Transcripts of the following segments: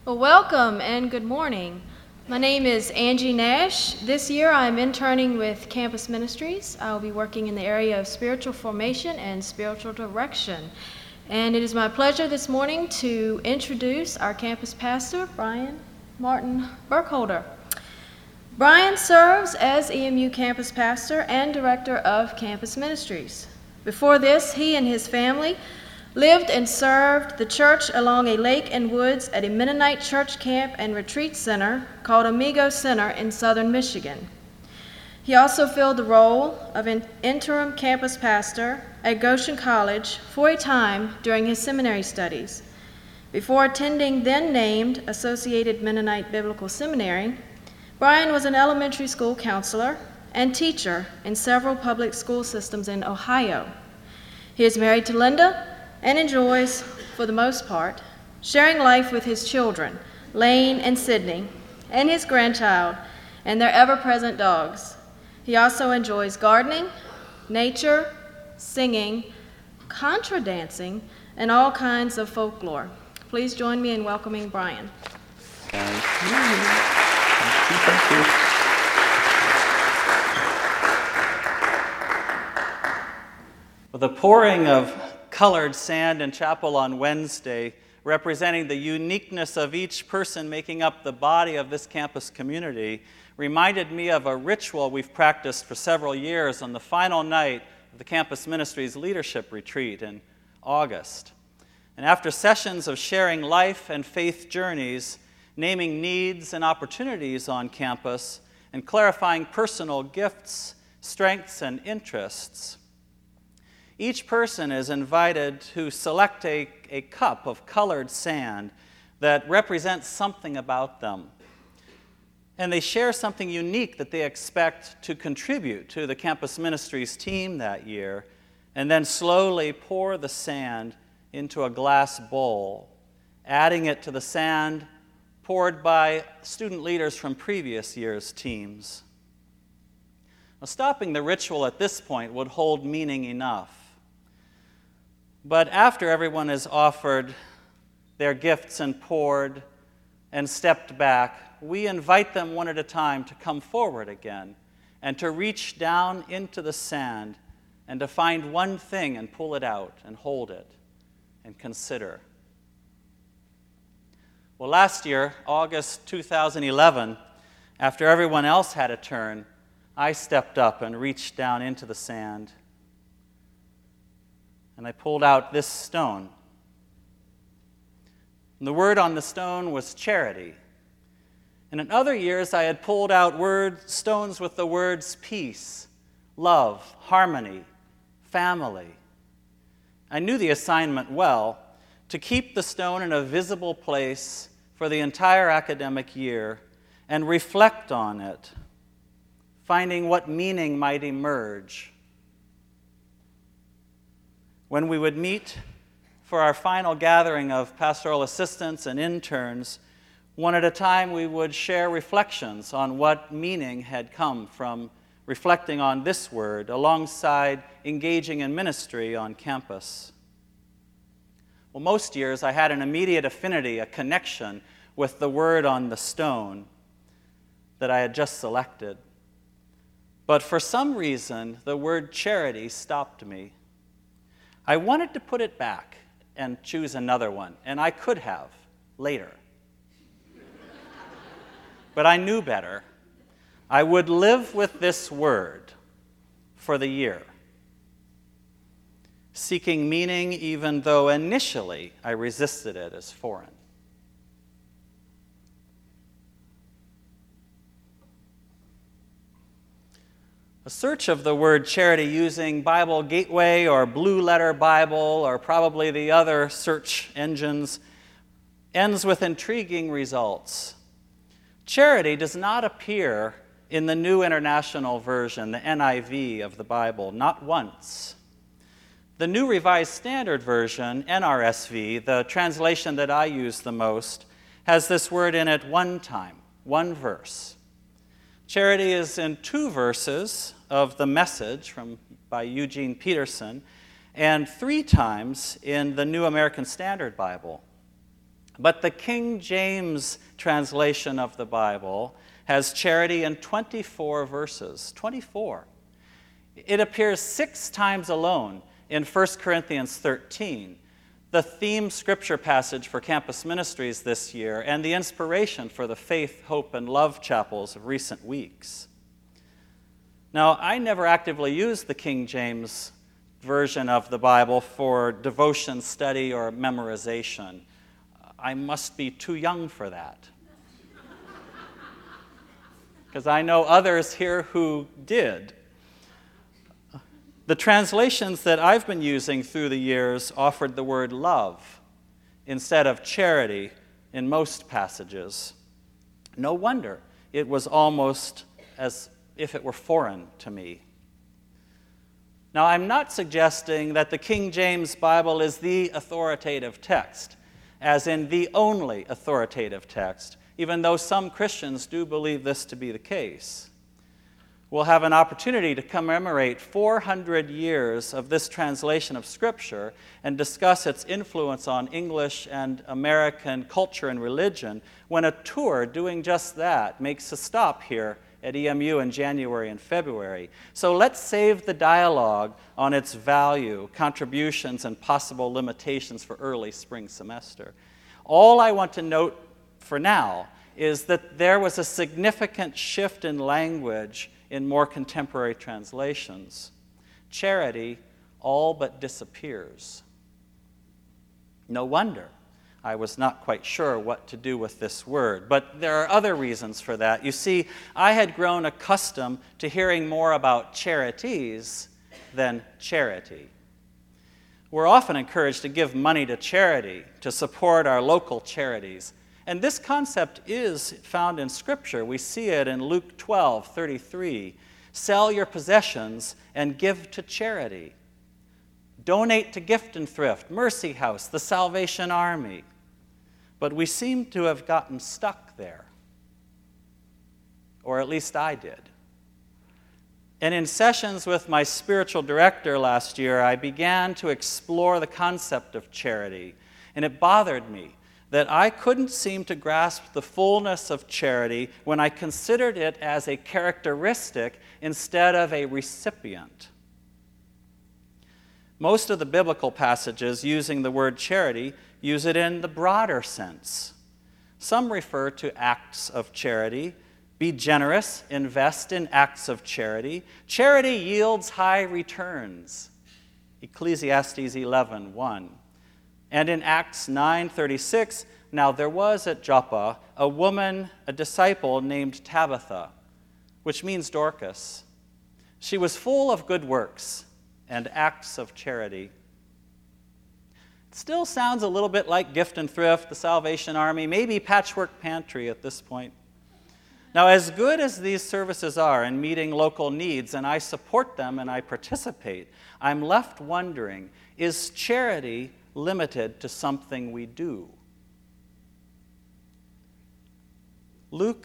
Well, welcome and good morning. My name is Angie Nash. This year I'm interning with Campus Ministries. I will be working in the area of spiritual formation and spiritual direction. And it is my pleasure this morning to introduce our campus pastor, Brian Martin Burkholder. Brian serves as EMU campus pastor and director of Campus Ministries. Before this, he and his family lived and served the church along a lake and woods at a Mennonite church camp and retreat center called Amigo Center in southern Michigan. He also filled the role of an interim campus pastor at Goshen College for a time during his seminary studies. Before attending then-named Associated Mennonite Biblical Seminary, Brian was an elementary school counselor and teacher in several public school systems in Ohio. He is married to Linda and enjoys, for the most part, sharing life with his children, Lane and Sydney, and his grandchild, and their ever-present dogs. He also enjoys gardening, nature, singing, contra-dancing, and all kinds of folklore. Please join me in welcoming Brian. Thank you. Well, the pouring of colored sand in chapel on Wednesday, representing the uniqueness of each person making up the body of this campus community, reminded me of a ritual we've practiced for several years on the final night of the Campus Ministries Leadership Retreat in August. And after sessions of sharing life and faith journeys, naming needs and opportunities on campus, and clarifying personal gifts, strengths, and interests, each person is invited to select a cup of colored sand that represents something about them. And they share something unique that they expect to contribute to the Campus Ministries team that year, and then slowly pour the sand into a glass bowl, adding it to the sand poured by student leaders from previous year's teams. Now, stopping the ritual at this point would hold meaning enough. But after everyone has offered their gifts and poured and stepped back, we invite them one at a time to come forward again and to reach down into the sand and to find one thing and pull it out and hold it and consider. Well, last year, August 2011, after everyone else had a turn, I stepped up and reached down into the sand. And I pulled out this stone. And the word on the stone was charity. And in other years, I had pulled out stones with the words peace, love, harmony, family. I knew the assignment well, to keep the stone in a visible place for the entire academic year and reflect on it, finding what meaning might emerge. When we would meet for our final gathering of pastoral assistants and interns, one at a time we would share reflections on what meaning had come from reflecting on this word alongside engaging in ministry on campus. Well, most years I had an immediate affinity, a connection with the word on the stone that I had just selected. But for some reason, the word charity stopped me. I wanted to put it back and choose another one, and I could have later. But I knew better. I would live with this word for the year, seeking meaning even though initially I resisted it as foreign. A search of the word charity using Bible Gateway or Blue Letter Bible or probably the other search engines ends with intriguing results. Charity does not appear in the New International Version, the NIV of the Bible, not once. The New Revised Standard Version, NRSV, the translation that I use the most, has this word in it one time, one verse. Charity is in 2 verses of the Message by Eugene Peterson, and 3 times in the New American Standard Bible. But the King James translation of the Bible has charity in 24 verses. 24. It appears 6 times alone in 1 Corinthians 13, the theme scripture passage for Campus Ministries this year and the inspiration for the Faith, Hope, and Love chapels of recent weeks. Now, I never actively used the King James version of the Bible for devotion, study, or memorization. I must be too young for that. Because I know others here who did. The translations that I've been using through the years offered the word love instead of charity in most passages. No wonder it was almost as if it were foreign to me. Now, I'm not suggesting that the King James Bible is the authoritative text, as in the only authoritative text, even though some Christians do believe this to be the case. We'll have an opportunity to commemorate 400 years of this translation of Scripture and discuss its influence on English and American culture and religion when a tour doing just that makes a stop here at EMU in January and February. So let's save the dialogue on its value, contributions, and possible limitations for early spring semester. All I want to note for now is that there was a significant shift in language in more contemporary translations. Charity all but disappears. No wonder I was not quite sure what to do with this word, but there are other reasons for that. You see, I had grown accustomed to hearing more about charities than charity. We're often encouraged to give money to charity, to support our local charities. And this concept is found in Scripture. We see it in Luke 12:33. Sell your possessions and give to charity. Donate to Gift and Thrift, Mercy House, the Salvation Army. But we seem to have gotten stuck there. Or at least I did. And in sessions with my spiritual director last year, I began to explore the concept of charity. And it bothered me that I couldn't seem to grasp the fullness of charity when I considered it as a characteristic instead of a recipient. Most of the biblical passages using the word charity use it in the broader sense. Some refer to acts of charity. Be generous, invest in acts of charity. Charity yields high returns. Ecclesiastes 11:1. And in Acts 9:36, now there was at Joppa a woman, a disciple named Tabitha, which means Dorcas. She was full of good works and acts of charity. It still sounds a little bit like Gift and Thrift, the Salvation Army, maybe Patchwork Pantry at this point. Now, as good as these services are in meeting local needs, and I support them and I participate, I'm left wondering, is charity limited to something we do? Luke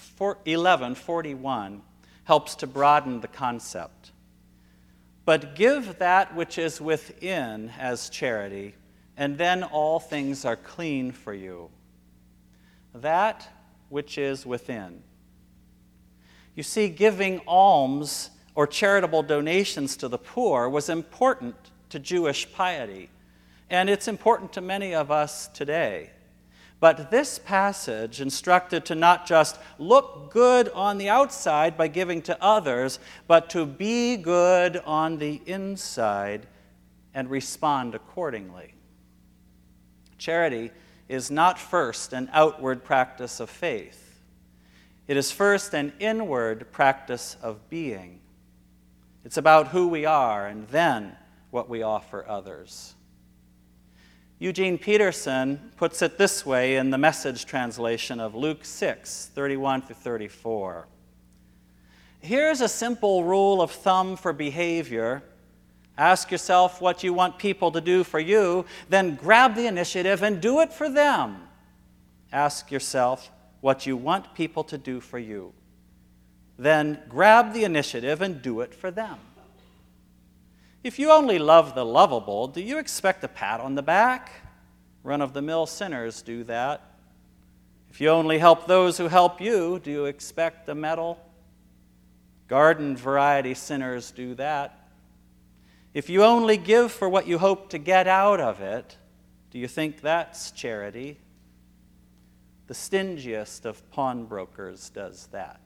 11:41 helps to broaden the concept. But give that which is within as charity, and then all things are clean for you. That which is within. You see, giving alms or charitable donations to the poor was important to Jewish piety. And it's important to many of us today. But this passage instructed to not just look good on the outside by giving to others, but to be good on the inside and respond accordingly. Charity is not first an outward practice of faith. It is first an inward practice of being. It's about who we are and then what we offer others. Eugene Peterson puts it this way in the Message translation of Luke 6:31-34. Here's a simple rule of thumb for behavior. Ask yourself what you want people to do for you, then grab the initiative and do it for them. Ask yourself what you want people to do for you, then grab the initiative and do it for them. If you only love the lovable, do you expect a pat on the back? Run-of-the-mill sinners do that. If you only help those who help you, do you expect a medal? Garden variety sinners do that. If you only give for what you hope to get out of it, do you think that's charity? The stingiest of pawnbrokers does that.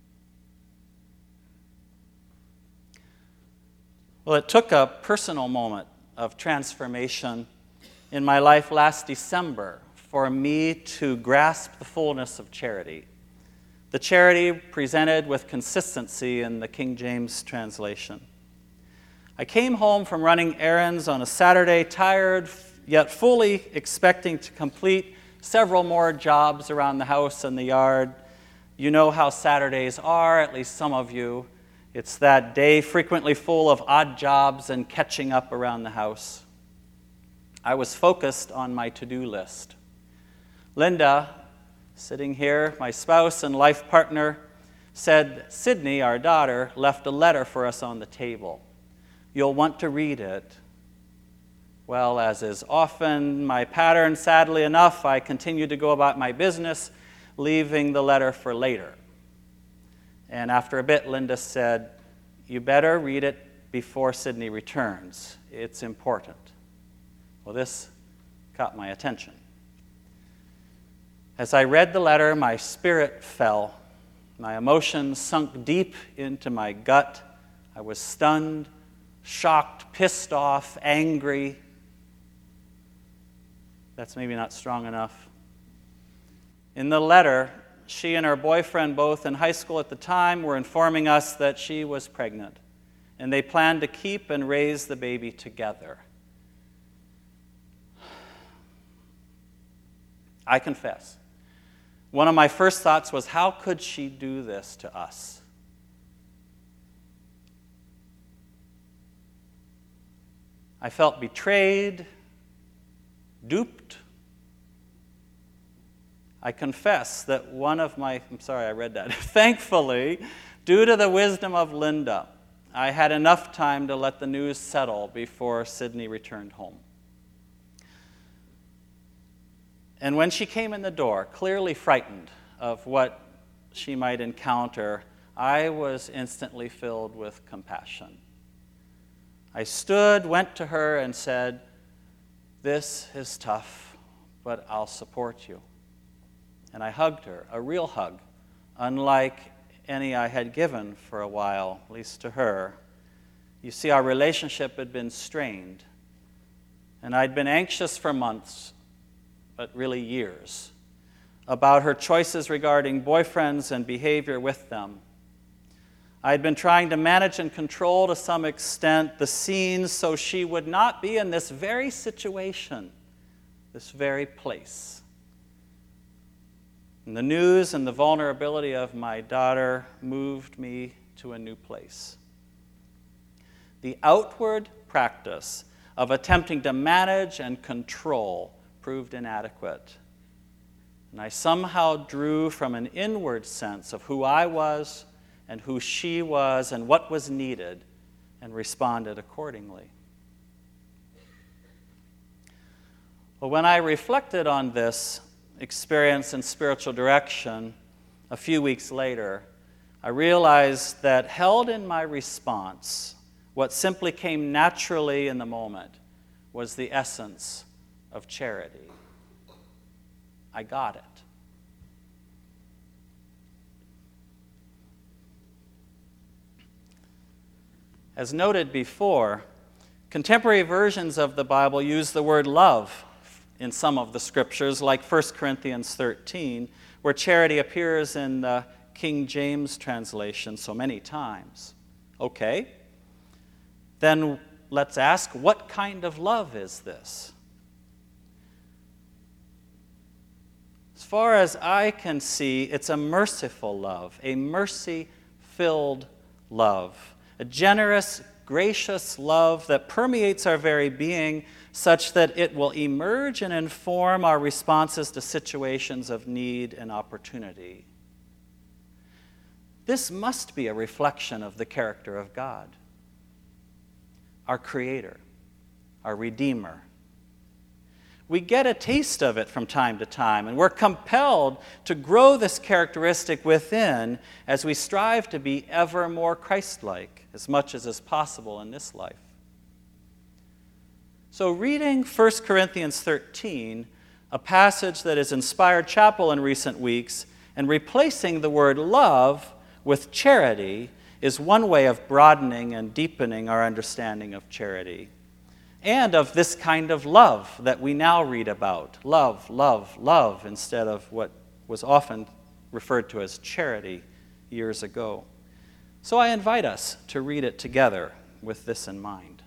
Well, it took a personal moment of transformation in my life last December for me to grasp the fullness of charity. The charity presented with consistency in the King James translation. I came home from running errands on a Saturday, tired, yet fully expecting to complete several more jobs around the house and the yard. You know how Saturdays are, at least some of you. It's that day frequently full of odd jobs and catching up around the house. I was focused on my to-do list. Linda, sitting here, my spouse and life partner, said, Sydney, our daughter, left a letter for us on the table. You'll want to read it. Well, as is often my pattern, sadly enough, I continued to go about my business, leaving the letter for later. And after a bit, Linda said, you better read it before Sydney returns. It's important. Well, this caught my attention. As I read the letter, my spirit fell. My emotions sunk deep into my gut. I was stunned, shocked, pissed off, angry. That's maybe not strong enough. In the letter, she and her boyfriend, both in high school at the time, were informing us that she was pregnant, and they planned to keep and raise the baby together. I confess, one of my first thoughts was, how could she do this to us? I felt betrayed, duped. I confess that thankfully, due to the wisdom of Linda, I had enough time to let the news settle before Sydney returned home. And when she came in the door, clearly frightened of what she might encounter, I was instantly filled with compassion. I stood, went to her, and said, this is tough, but I'll support you. And I hugged her, a real hug, unlike any I had given for a while, at least to her. You see, our relationship had been strained, and I'd been anxious for months, but really years, about her choices regarding boyfriends and behavior with them. I'd been trying to manage and control to some extent the scenes so she would not be in this very situation, this very place. And the news and the vulnerability of my daughter moved me to a new place. The outward practice of attempting to manage and control proved inadequate. And I somehow drew from an inward sense of who I was and who she was and what was needed, and responded accordingly. Well, when I reflected on this experience in spiritual direction a few weeks later, I realized that held in my response, what simply came naturally in the moment was the essence of charity. I got it. As noted before, contemporary versions of the Bible use the word love in some of the scriptures, like 1 Corinthians 13, where charity appears in the King James translation so many times. Okay, then let's ask, what kind of love is this? As far as I can see, it's a merciful love, a mercy-filled love, a generous, gracious love that permeates our very being such that it will emerge and inform our responses to situations of need and opportunity. This must be a reflection of the character of God, our Creator, our Redeemer. We get a taste of it from time to time, and we're compelled to grow this characteristic within as we strive to be ever more Christ-like, as much as is possible in this life. So reading 1 Corinthians 13, a passage that has inspired chapel in recent weeks, and replacing the word love with charity is one way of broadening and deepening our understanding of charity and of this kind of love that we now read about. Love, love, love, instead of what was often referred to as charity years ago. So I invite us to read it together with this in mind.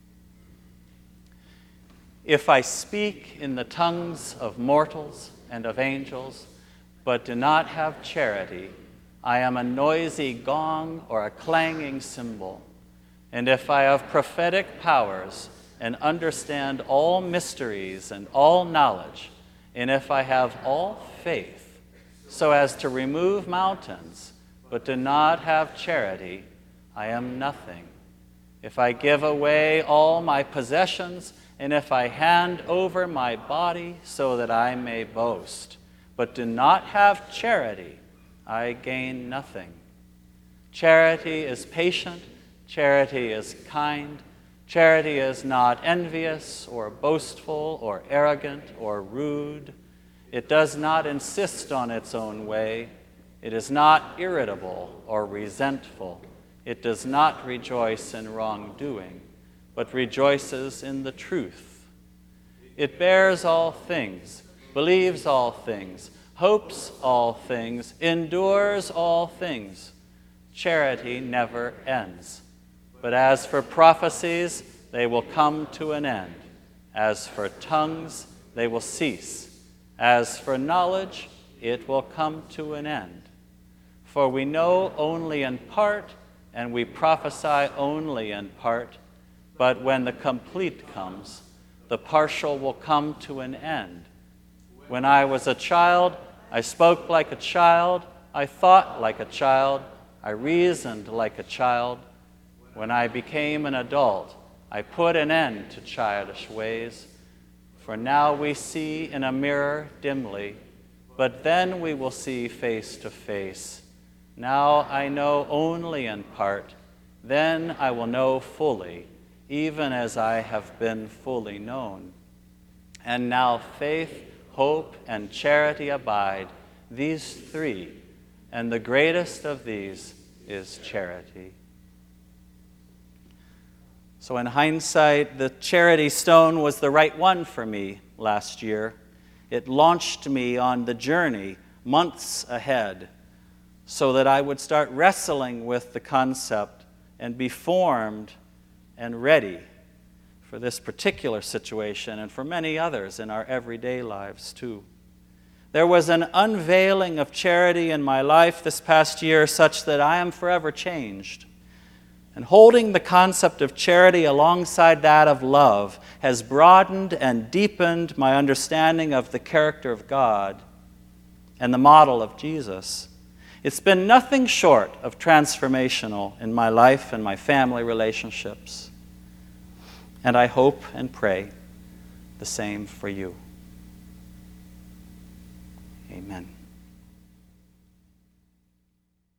If I speak in the tongues of mortals and of angels, but do not have charity, I am a noisy gong or a clanging cymbal. And if I have prophetic powers and understand all mysteries and all knowledge, and if I have all faith, so as to remove mountains, but do not have charity, I am nothing. If I give away all my possessions, and if I hand over my body so that I may boast, but do not have charity, I gain nothing. Charity is patient, charity is kind, charity is not envious or boastful or arrogant or rude. It does not insist on its own way. It is not irritable or resentful. It does not rejoice in wrongdoing, but rejoices in the truth. It bears all things, believes all things, hopes all things, endures all things. Charity never ends. But as for prophecies, they will come to an end. As for tongues, they will cease. As for knowledge, it will come to an end. For we know only in part, and we prophesy only in part. But when the complete comes, the partial will come to an end. When I was a child, I spoke like a child, I thought like a child, I reasoned like a child. When I became an adult, I put an end to childish ways. For now we see in a mirror dimly, but then we will see face to face. Now I know only in part, then I will know fully, even as I have been fully known. And now faith, hope, and charity abide, these three, and the greatest of these is charity. So in hindsight, the charity stone was the right one for me last year. It launched me on the journey months ahead so that I would start wrestling with the concept and be formed and ready for this particular situation and for many others in our everyday lives too. There was an unveiling of charity in my life this past year such that I am forever changed. And holding the concept of charity alongside that of love has broadened and deepened my understanding of the character of God and the model of Jesus. It's been nothing short of transformational in my life and my family relationships. And I hope and pray the same for you. Amen.